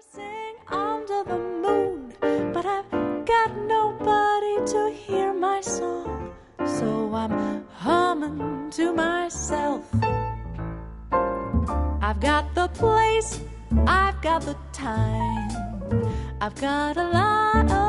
sing under the moon, but I've got nobody to hear my song, so I'm humming to myself. I've got the place, I've got the time, I've got a lot of